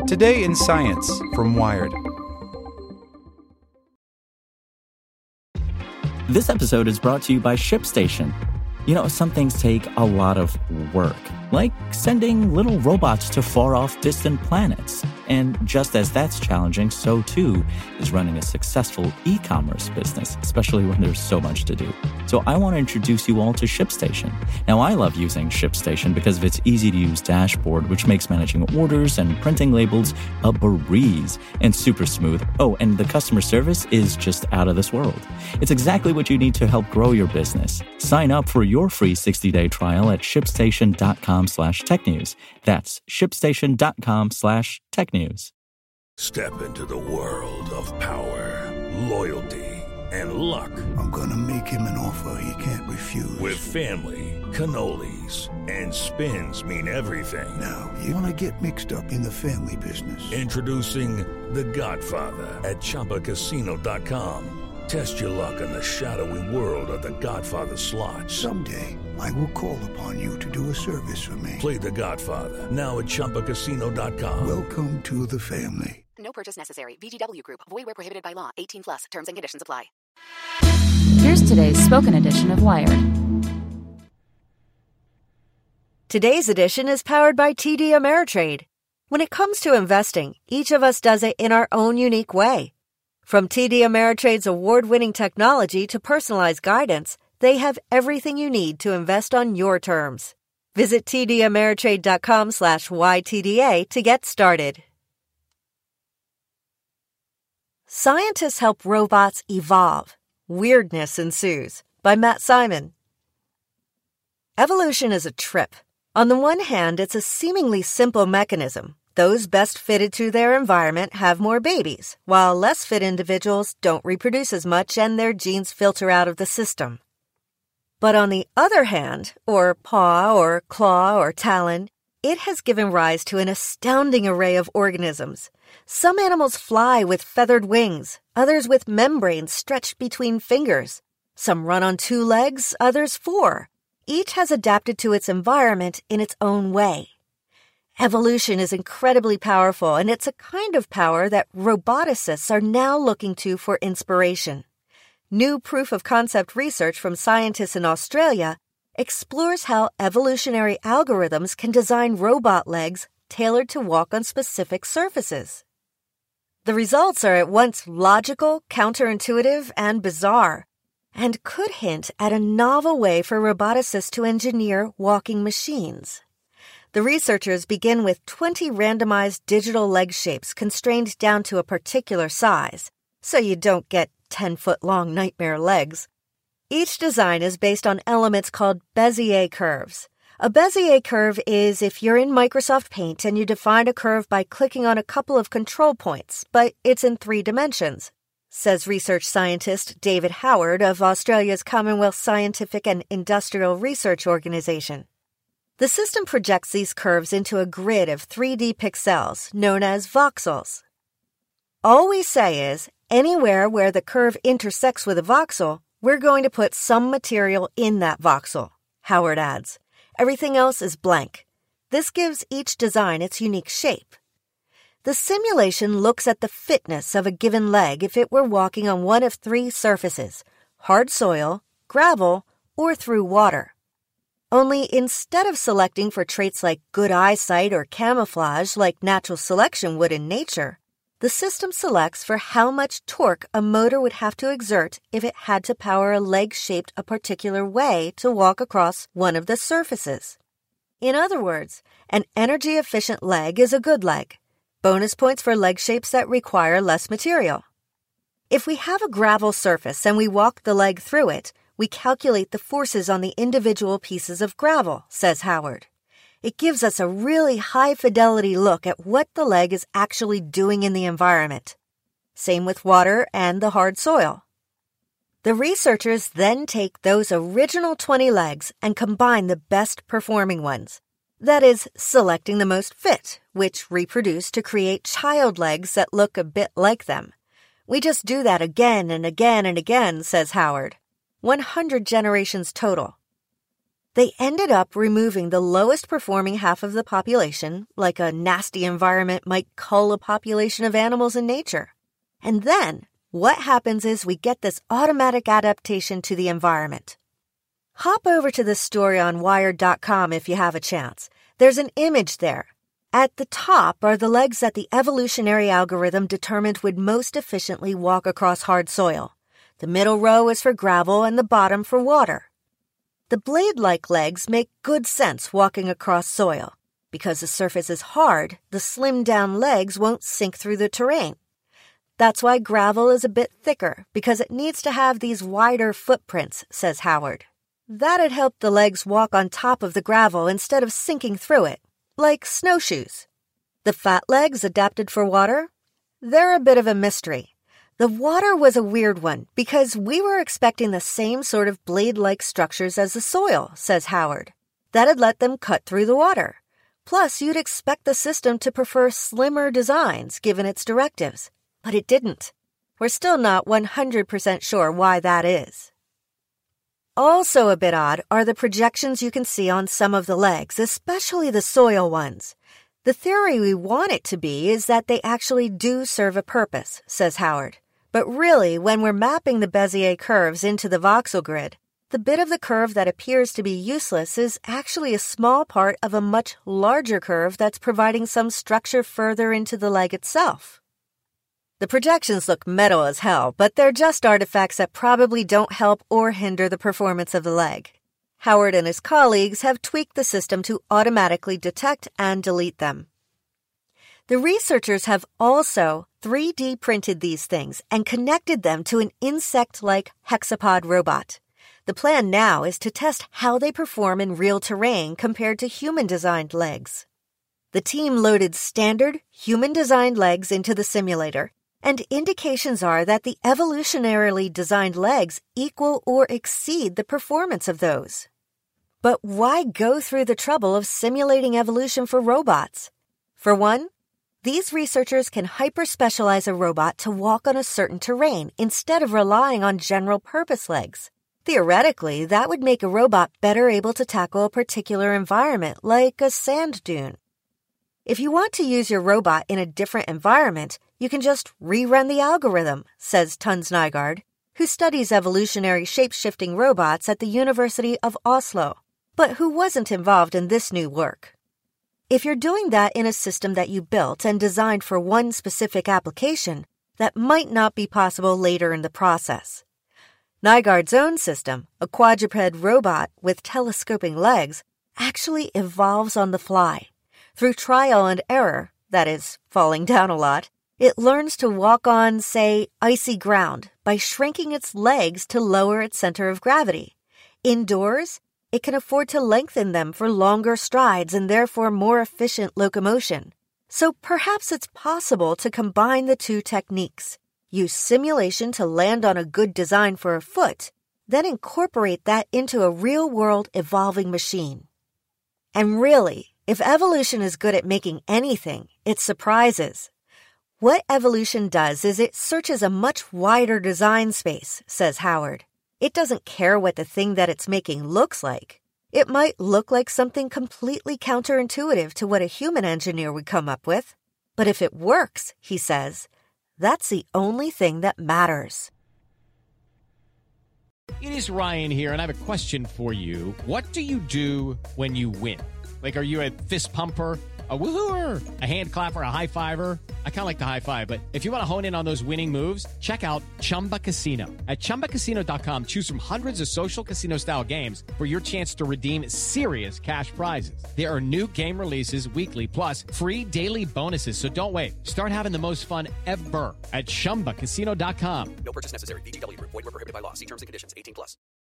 Today in Science from Wired. This episode is brought to you by ShipStation. You know, some things take a lot of work, like sending little robots to far-off distant planets. And just as that's challenging, so too is running a successful e-commerce business, especially when there's so much to do. So I want to introduce you all to ShipStation. Now, I love using ShipStation because of its easy-to-use dashboard, which makes managing orders and printing labels a breeze and super smooth. Oh, and the customer service is just out of this world. It's exactly what you need to help grow your business. Sign up for your free 60-day trial at shipstation.com/technews. That's shipstation.com/technews. Step into the world of power, loyalty, and luck. I'm gonna make him an offer he can't refuse. With family, cannolis, and spins mean everything. Now, you wanna get mixed up in the family business. Introducing The Godfather at ChumbaCasino.com. Test your luck in the shadowy world of The Godfather slot. Someday, I will call upon you to do a service for me. Play The Godfather, now at ChumbaCasino.com. Welcome to the family. No purchase necessary. VGW Group. Void where prohibited by law. 18+. Terms and conditions apply. Here's today's spoken edition of Wired. Today's edition is powered by TD Ameritrade. When it comes to investing, each of us does it in our own unique way. From TD Ameritrade's award-winning technology to personalized guidance, they have everything you need to invest on your terms. Visit tdameritrade.com/YTDA to get started. Scientists help robots evolve. Weirdness ensues, by Matt Simon. Evolution is a trip. On the one hand, it's a seemingly simple mechanism. Those best fitted to their environment have more babies, while less fit individuals don't reproduce as much and their genes filter out of the system. But on the other hand, or paw or claw or talon, it has given rise to an astounding array of organisms. Some animals fly with feathered wings, others with membranes stretched between fingers. Some run on 2 legs, others 4. Each has adapted to its environment in its own way. Evolution is incredibly powerful, and it's a kind of power that roboticists are now looking to for inspiration. New proof-of-concept research from scientists in Australia explores how evolutionary algorithms can design robot legs tailored to walk on specific surfaces. The results are at once logical, counterintuitive, and bizarre, and could hint at a novel way for roboticists to engineer walking machines. The researchers begin with 20 randomized digital leg shapes constrained down to a particular size, so you don't get 10-foot-long nightmare legs. Each design is based on elements called Bezier curves. A Bezier curve is if you're in Microsoft Paint and you define a curve by clicking on a couple of control points, but it's in 3 dimensions, says research scientist David Howard of Australia's Commonwealth Scientific and Industrial Research Organisation. The system projects these curves into a grid of 3D pixels known as voxels. All we say is, anywhere where the curve intersects with a voxel, we're going to put some material in that voxel, Howard adds. Everything else is blank. This gives each design its unique shape. The simulation looks at the fitness of a given leg if it were walking on one of 3 surfaces, hard soil, gravel, or through water. Only instead of selecting for traits like good eyesight or camouflage like natural selection would in nature, the system selects for how much torque a motor would have to exert if it had to power a leg shaped a particular way to walk across one of the surfaces. In other words, an energy-efficient leg is a good leg. Bonus points for leg shapes that require less material. If we have a gravel surface and we walk the leg through it, we calculate the forces on the individual pieces of gravel, says Howard. It gives us a really high-fidelity look at what the leg is actually doing in the environment. Same with water and the hard soil. The researchers then take those original 20 legs and combine the best-performing ones. That is, selecting the most fit, which reproduce to create child legs that look a bit like them. We just do that again and again and again, says Howard. 100 generations total. They ended up removing the lowest performing half of the population, like a nasty environment might cull a population of animals in nature. And then, what happens is we get this automatic adaptation to the environment. Hop over to this story on Wired.com if you have a chance. There's an image there. At the top are the legs that the evolutionary algorithm determined would most efficiently walk across hard soil. The middle row is for gravel and the bottom for water. The blade-like legs make good sense walking across soil. Because the surface is hard, the slimmed-down legs won't sink through the terrain. That's why gravel is a bit thicker, because it needs to have these wider footprints, says Howard. That'd help the legs walk on top of the gravel instead of sinking through it, like snowshoes. The fat legs adapted for water? They're a bit of a mystery. The water was a weird one because we were expecting the same sort of blade-like structures as the soil, says Howard. That'd let them cut through the water. Plus, you'd expect the system to prefer slimmer designs given its directives. But it didn't. We're still not 100% sure why that is. Also a bit odd are the projections you can see on some of the legs, especially the soil ones. The theory we want it to be is that they actually do serve a purpose, says Howard. But really, when we're mapping the Bezier curves into the voxel grid, the bit of the curve that appears to be useless is actually a small part of a much larger curve that's providing some structure further into the leg itself. The projections look metal as hell, but they're just artifacts that probably don't help or hinder the performance of the leg. Howard and his colleagues have tweaked the system to automatically detect and delete them. The researchers have also 3D printed these things and connected them to an insect-like hexapod robot. The plan now is to test how they perform in real terrain compared to human-designed legs. The team loaded standard, human-designed legs into the simulator, and indications are that the evolutionarily designed legs equal or exceed the performance of those. But why go through the trouble of simulating evolution for robots? For one, these researchers can hyper-specialize a robot to walk on a certain terrain instead of relying on general-purpose legs. Theoretically, that would make a robot better able to tackle a particular environment, like a sand dune. If you want to use your robot in a different environment, you can just rerun the algorithm, says Tons Nygaard, who studies evolutionary shape-shifting robots at the University of Oslo, but who wasn't involved in this new work. If you're doing that in a system that you built and designed for one specific application, that might not be possible later in the process. Nygaard's own system, a quadruped robot with telescoping legs, actually evolves on the fly. Through trial and error, that is, falling down a lot, it learns to walk on, say, icy ground by shrinking its legs to lower its center of gravity. Indoors, it can afford to lengthen them for longer strides and therefore more efficient locomotion. So perhaps it's possible to combine the two techniques. Use simulation to land on a good design for a foot, then incorporate that into a real-world evolving machine. And really, if evolution is good at making anything, it's surprises. What evolution does is it searches a much wider design space, says Howard. It doesn't care what the thing that it's making looks like. It might look like something completely counterintuitive to what a human engineer would come up with. But if it works, he says, that's the only thing that matters. It is Ryan here, and I have a question for you. What do you do when you win? Like, are you a fist pumper, a woo-hooer, a hand clapper, a high-fiver? I kind of like the high-five, but if you want to hone in on those winning moves, check out Chumba Casino. At ChumbaCasino.com, choose from hundreds of social casino-style games for your chance to redeem serious cash prizes. There are new game releases weekly, plus free daily bonuses, so don't wait. Start having the most fun ever at ChumbaCasino.com. No purchase necessary. VGW Group. Void where prohibited by law. See terms and conditions. 18+.